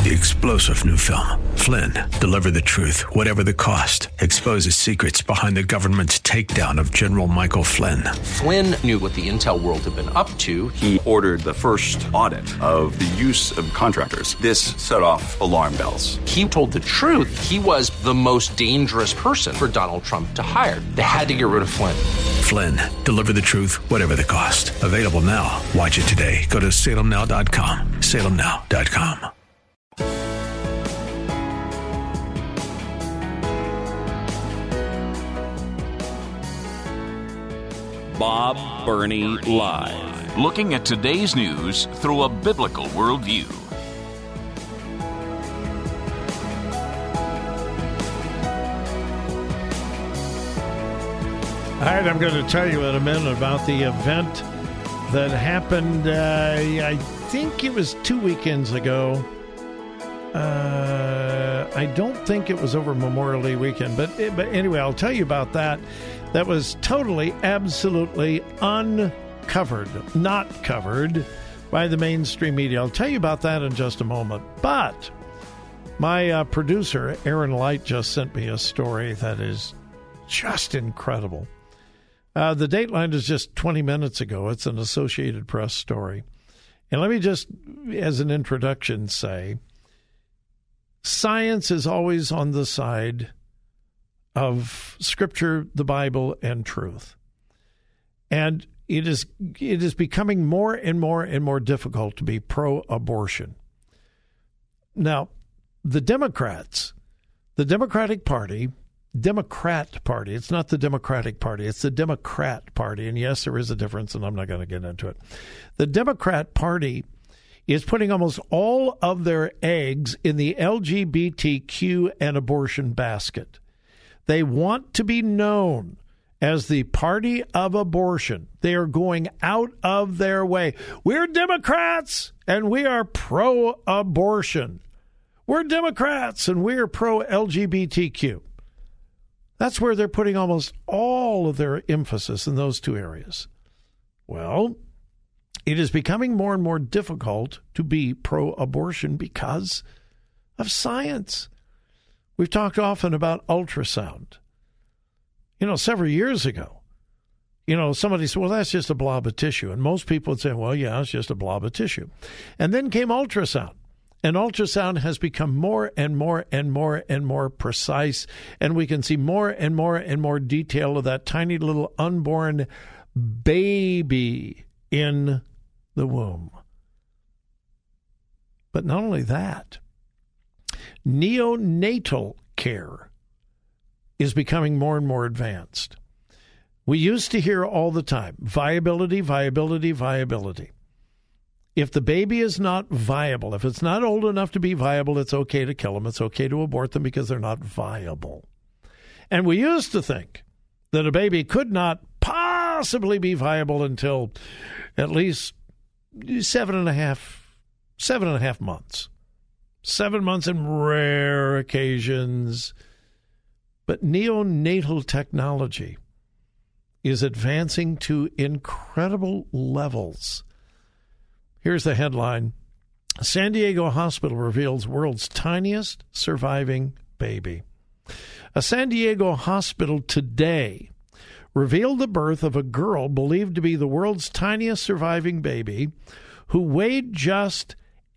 The explosive new film, Flynn, deliver the truth, whatever the cost, exposes secrets behind the government's takedown of General Michael Flynn. Flynn knew what the intel world had been up to. He ordered the first audit of the use of contractors. This set off alarm bells. He told the truth. He was the most dangerous person for Donald Trump to hire. They had to get rid of Flynn. Flynn, deliver the truth, whatever the cost. Available now. Watch it today. Go to salemnow.com. salemnow.com. Bob Burney Live. Looking at today's news through a biblical worldview. All right, I'm going to tell you in a minute about the event that happened, I think it was 2 weekends ago. I don't think it was over Memorial Day weekend, but anyway, I'll tell you about that. That was totally, absolutely uncovered, not covered by the mainstream media. I'll tell you about that in just a moment. But my producer, Aaron Light, just sent me a story that is just incredible. The Dateline is just 20 minutes ago. It's an Associated Press story. And let me just, as an introduction, say, science is always on the side of Scripture, the Bible, and truth. And it is becoming more and more and more difficult to be pro-abortion. Now, the Democrats, the Democrat Party, it's not the Democratic Party, it's the Democrat Party. And yes, there is a difference, and I'm not going to get into it. The Democrat Party is putting almost all of their eggs in the LGBTQ and abortion basket. They want to be known as the party of abortion. They are going out of their way. We're Democrats, and we are pro-abortion. We're Democrats, and we are pro-LGBTQ. That's where they're putting almost all of their emphasis in those two areas. Well, it is becoming more and more difficult to be pro-abortion because of science. We've talked often about ultrasound. Several years ago, somebody said, well, that's just a blob of tissue. And most people would say, well, yeah, it's just a blob of tissue. And then came ultrasound. And ultrasound has become more and more and more and more precise. And we can see more and more and more detail of that tiny little unborn baby in the womb. But not only that, neonatal care is becoming more and more advanced. We used to hear all the time, viability, viability, viability. If the baby is not viable, if it's not old enough to be viable, it's okay to kill them. It's okay to abort them because they're not viable. And we used to think that a baby could not possibly be viable until at least 7.5 months. 7 months in rare occasions. But neonatal technology is advancing to incredible levels. Here's the headline. San Diego hospital reveals world's tiniest surviving baby. A San Diego hospital today revealed the birth of a girl believed to be the world's tiniest surviving baby who weighed just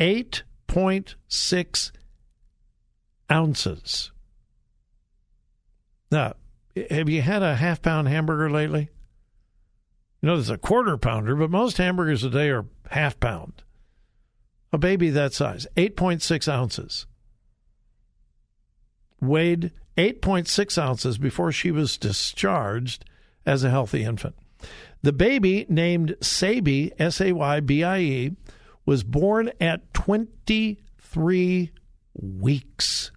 8.6 ounces. Now, have you had a half-pound hamburger lately? There's a quarter pounder, but most hamburgers today are half pound. A baby that size, 8.6 ounces. Weighed 8.6 ounces before she was discharged as a healthy infant. The baby, named Saybie, S-A-Y-B-I-E, was born at 23 weeks.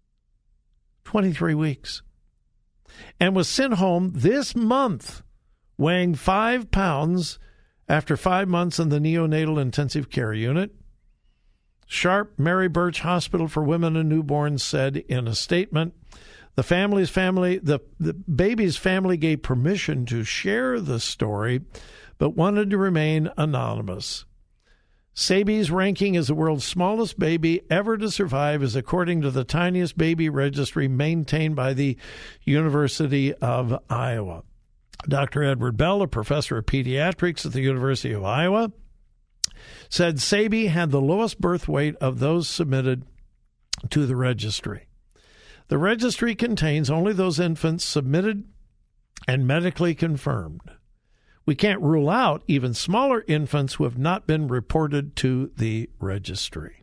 23 weeks. And was sent home this month, weighing 5 pounds after 5 months in the neonatal intensive care unit. Sharp Mary Birch Hospital for Women and Newborns said in a statement, the baby's family gave permission to share the story, but wanted to remain anonymous. Sabi's ranking as the world's smallest baby ever to survive is according to the tiniest baby registry maintained by the University of Iowa. Dr. Edward Bell, a professor of pediatrics at the University of Iowa, said Sabi had the lowest birth weight of those submitted to the registry. The registry contains only those infants submitted and medically confirmed. We can't rule out even smaller infants who have not been reported to the registry.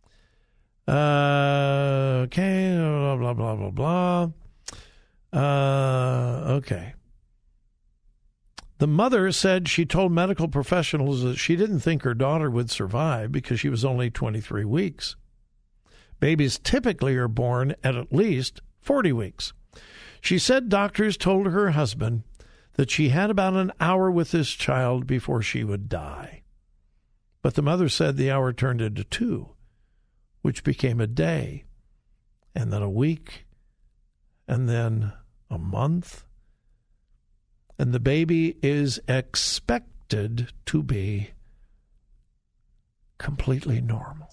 Okay, blah, blah, blah, blah, blah. Okay. The mother said she told medical professionals that she didn't think her daughter would survive because she was only 23 weeks. Babies typically are born at least 40 weeks. She said doctors told her husband that she had about an hour with this child before she would die. But the mother said the hour turned into 2, which became a day, and then a week, and then a month. And the baby is expected to be completely normal.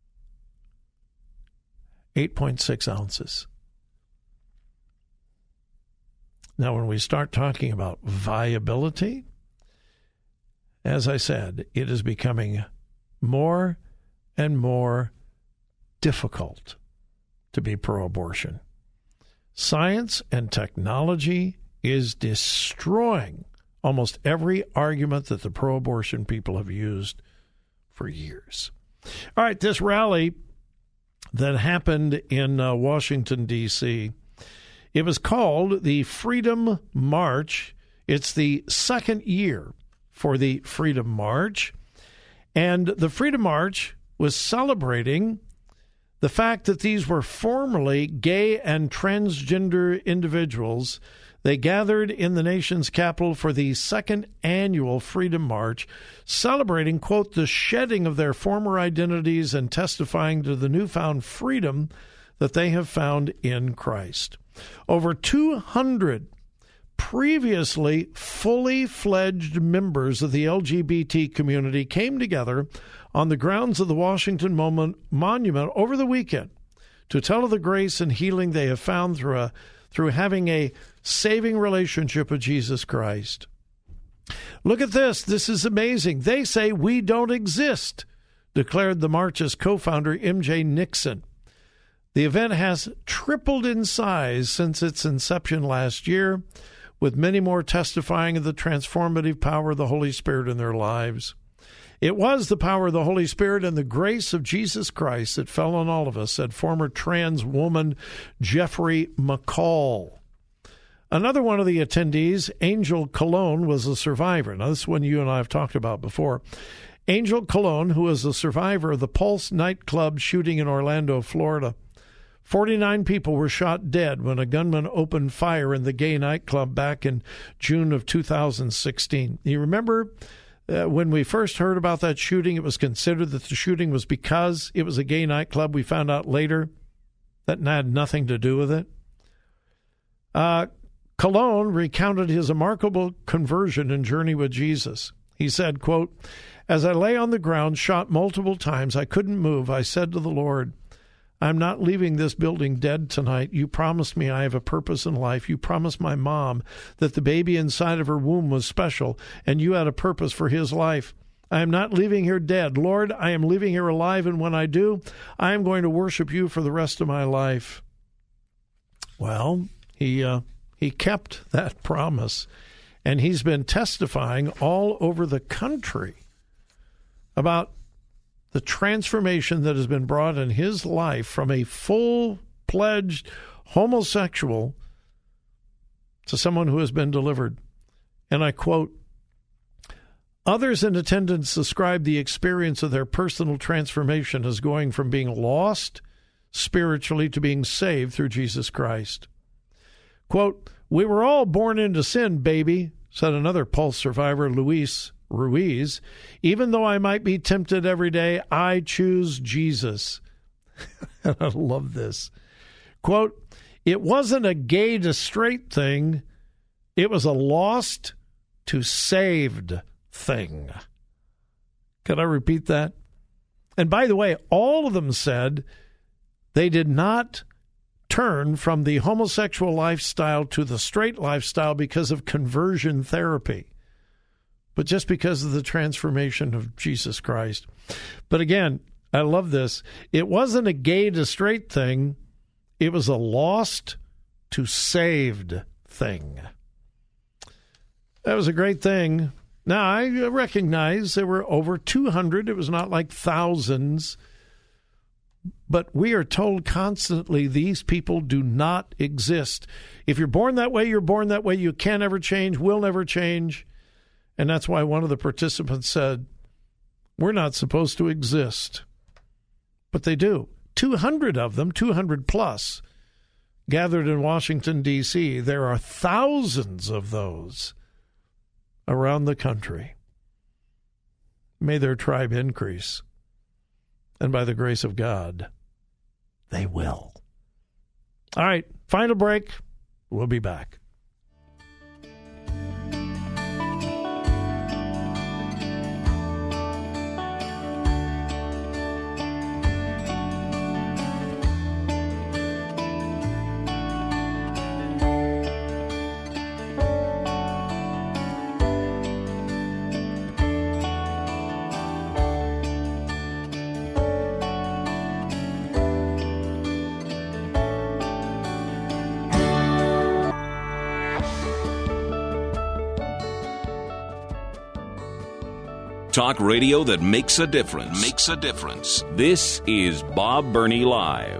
8.6 ounces. Now, when we start talking about viability, as I said, it is becoming more and more difficult to be pro-abortion. Science and technology is destroying almost every argument that the pro-abortion people have used for years. All right, this rally that happened in Washington, D.C., it was called the Freedom March. It's the second year for the Freedom March. And the Freedom March was celebrating the fact that these were formerly gay and transgender individuals. They gathered in the nation's capital for the second annual Freedom March, celebrating, quote, the shedding of their former identities and testifying to the newfound freedom that they have found in Christ. Over 200 previously fully fledged members of the LGBT community came together on the grounds of the Washington Monument over the weekend to tell of the grace and healing they have found through having a saving relationship with Jesus Christ. Look at this. This is amazing. They say we don't exist, declared the march's co-founder, MJ Nixon. The event has tripled in size since its inception last year, with many more testifying of the transformative power of the Holy Spirit in their lives. It was the power of the Holy Spirit and the grace of Jesus Christ that fell on all of us, said former trans woman Jeffrey McCall. Another one of the attendees, Angel Cologne, was a survivor. Now, this is one you and I have talked about before. Angel Cologne, who is a survivor of the Pulse nightclub shooting in Orlando, Florida. 49 people were shot dead when a gunman opened fire in the gay nightclub back in June of 2016. You remember when we first heard about that shooting, it was considered that the shooting was because it was a gay nightclub. We found out later that had nothing to do with it. Cologne recounted his remarkable conversion and journey with Jesus. He said, quote, as I lay on the ground, shot multiple times, I couldn't move. I said to the Lord, I'm not leaving this building dead tonight. You promised me I have a purpose in life. You promised my mom that the baby inside of her womb was special, and you had a purpose for his life. I am not leaving here dead. Lord, I am leaving here alive, and when I do, I am going to worship you for the rest of my life. Well, he kept that promise, and he's been testifying all over the country about the transformation that has been brought in his life from a full-fledged homosexual to someone who has been delivered. And I quote, others in attendance described the experience of their personal transformation as going from being lost spiritually to being saved through Jesus Christ. Quote, we were all born into sin, baby, said another Pulse survivor, Luis Ruiz. Even though I might be tempted every day, I choose Jesus. I love this. Quote, it wasn't a gay to straight thing. It was a lost to saved thing. Can I repeat that? And by the way, all of them said they did not turn from the homosexual lifestyle to the straight lifestyle because of conversion therapy, but just because of the transformation of Jesus Christ. But again, I love this. It wasn't a gay to straight thing. It was a lost to saved thing. That was a great thing. Now, I recognize there were over 200. It was not like thousands. But we are told constantly these people do not exist. If you're born that way, you're born that way. You can't ever change, will never change. And that's why one of the participants said, we're not supposed to exist. But they do. 200 of them, 200 plus, gathered in Washington, D.C. There are thousands of those around the country. May their tribe increase. And by the grace of God, they will. All right, final break. We'll be back. Talk radio that makes a difference. Makes a difference. This is Bob Burney Live.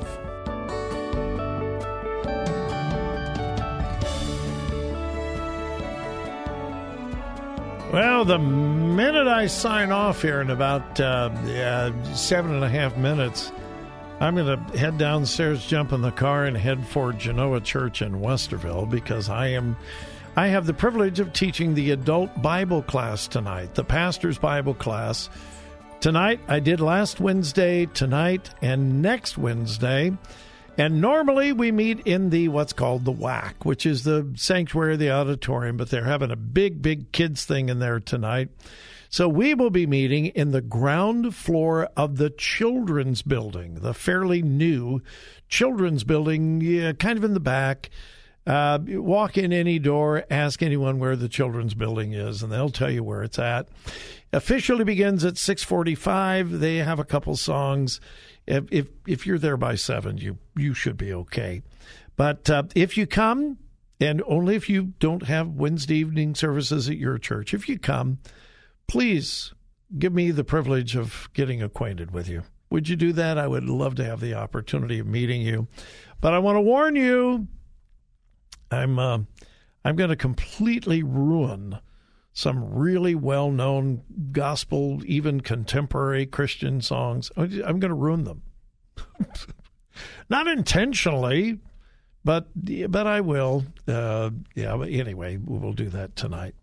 Well, the minute I sign off here in about 7.5 minutes, I'm going to head downstairs, jump in the car, and head for Genoa Church in Westerville because I have the privilege of teaching the adult Bible class tonight, the pastor's Bible class. Tonight, I did last Wednesday, tonight, and next Wednesday. And normally we meet in the what's called the WAC, which is the sanctuary, the auditorium, but they're having a big kids thing in there tonight. So we will be meeting in the ground floor of the children's building, the fairly new children's building, kind of in the back. Walk in any door, ask anyone where the children's building is, and they'll tell you where it's at. Officially begins at 6:45. They have a couple songs. If you're there by 7, you should be okay. But if you come, and only if you don't have Wednesday evening services at your church, if you come, please give me the privilege of getting acquainted with you. Would you do that? I would love to have the opportunity of meeting you. But I want to warn you, I'm going to completely ruin some really well-known gospel, even contemporary Christian songs. I'm going to ruin them. Not intentionally, but I will. But anyway, we'll do that tonight.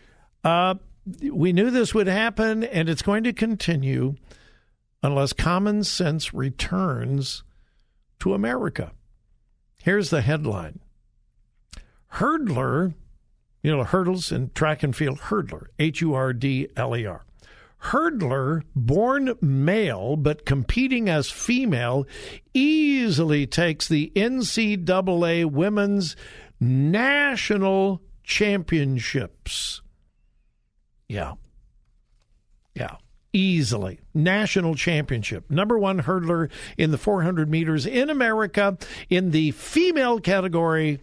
We knew this would happen, and it's going to continue unless common sense returns to America. Here's the headline. Hurdler, hurdles in track and field, hurdler, Hurdler. Hurdler, born male but competing as female, easily takes the NCAA Women's National Championships. Yeah, easily. National championship. Number one hurdler in the 400 meters in America in the female category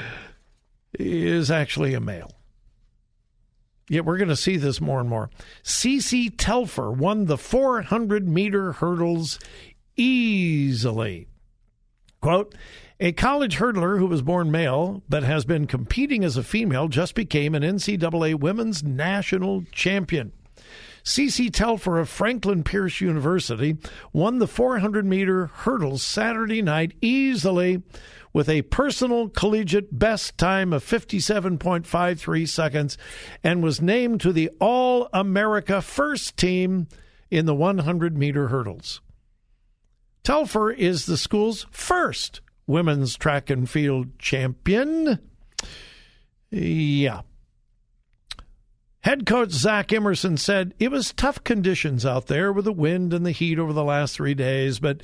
is actually a male. Yet we're going to see this more and more. Cece Telfer won the 400-meter hurdles easily. Quote, a college hurdler who was born male but has been competing as a female just became an NCAA women's national champion. Cece Telfer of Franklin Pierce University won the 400-meter hurdles Saturday night easily with a personal collegiate best time of 57.53 seconds and was named to the All-America first team in the 100-meter hurdles. Telfer is the school's first women's track and field champion. Yeah. Head coach Zach Emerson said it was tough conditions out there with the wind and the heat over the last 3 days, but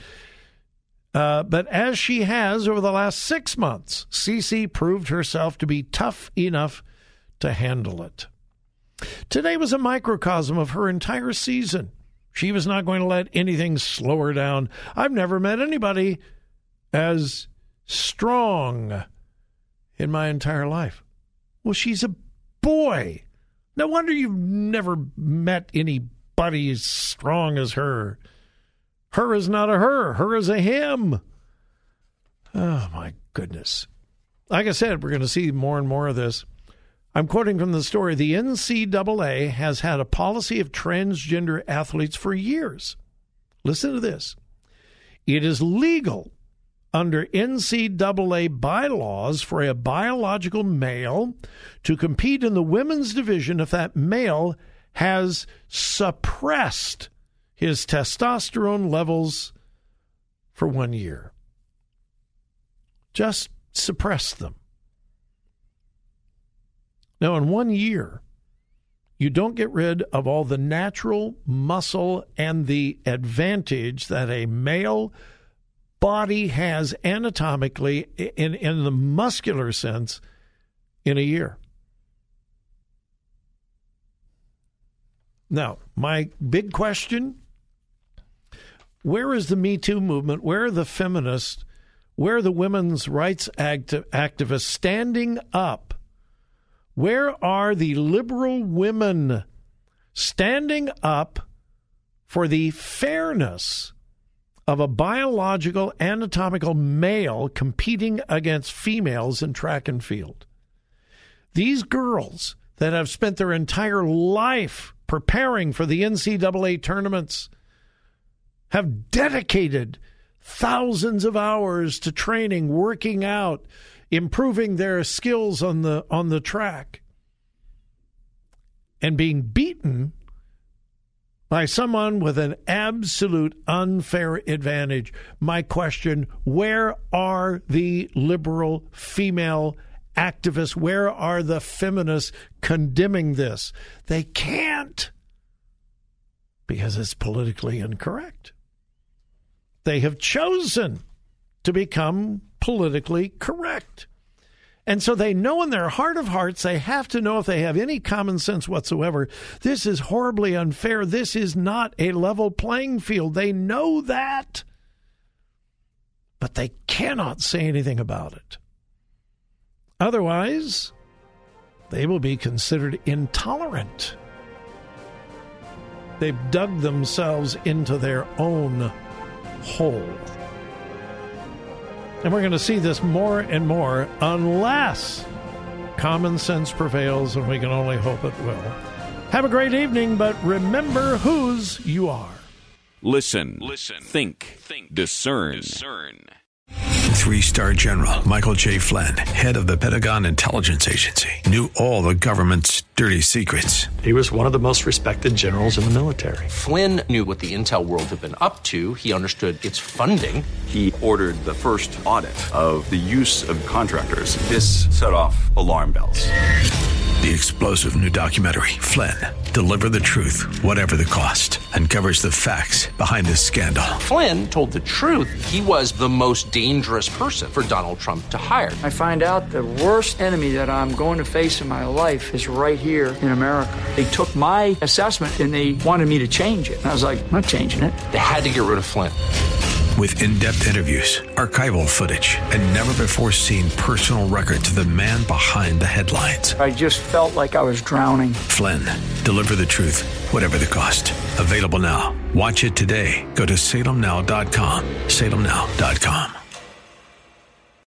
as she has over the last 6 months, Cece proved herself to be tough enough to handle it. Today was a microcosm of her entire season. She was not going to let anything slow her down. I've never met anybody as strong in my entire life. Well, she's a boy. No wonder you've never met anybody as strong as her. Her is not a her. Her is a him. Oh, my goodness. Like I said, we're going to see more and more of this. I'm quoting from the story. The NCAA has had a policy of transgender athletes for years. Listen to this. It is legal under NCAA bylaws for a biological male to compete in the women's division if that male has suppressed his testosterone levels for 1 year. Just suppress them. Now, in 1 year, you don't get rid of all the natural muscle and the advantage that a male body has anatomically in the muscular sense in a year. Now, my big question, where is the Me Too movement? Where are the feminists? Where are the women's rights activists standing up? Where are the liberal women standing up for the fairness of a biological, anatomical male competing against females in track and field? These girls that have spent their entire life preparing for the NCAA tournaments have dedicated thousands of hours to training, working out, improving their skills on the track, and being beaten by someone with an absolute unfair advantage. My question, where are the liberal female activists? Where are the feminists condemning this? They can't, because it's politically incorrect. They have chosen to become politically correct. And so they know in their heart of hearts, they have to know, if they have any common sense whatsoever, this is horribly unfair. This is not a level playing field. They know that. But they cannot say anything about it. Otherwise, they will be considered intolerant. They've dug themselves into their own hole. And we're going to see this more and more unless common sense prevails, and we can only hope it will. Have a great evening, but remember whose you are. Listen, think, discern. 3-star General Michael J. Flynn, head of the Pentagon Intelligence Agency, knew all the government's dirty secrets. He was one of the most respected generals in the military. Flynn knew what the intel world had been up to. He understood its funding. He ordered the first audit of the use of contractors. This set off alarm bells. The explosive new documentary, Flynn, Deliver the Truth, Whatever the Cost, uncovers the facts behind this scandal. Flynn told the truth. He was the most dangerous person for Donald Trump to hire. I find out the worst enemy that I'm going to face in my life is right here in America. They took my assessment and they wanted me to change it. And I was like, I'm not changing it. They had to get rid of Flynn. With in-depth interviews, archival footage, and never-before-seen personal records of the man behind the headlines. I just felt like I was drowning. Flynn, Deliver the Truth, Whatever the Cost. Available now. Watch it today. Go to salemnow.com. salemnow.com.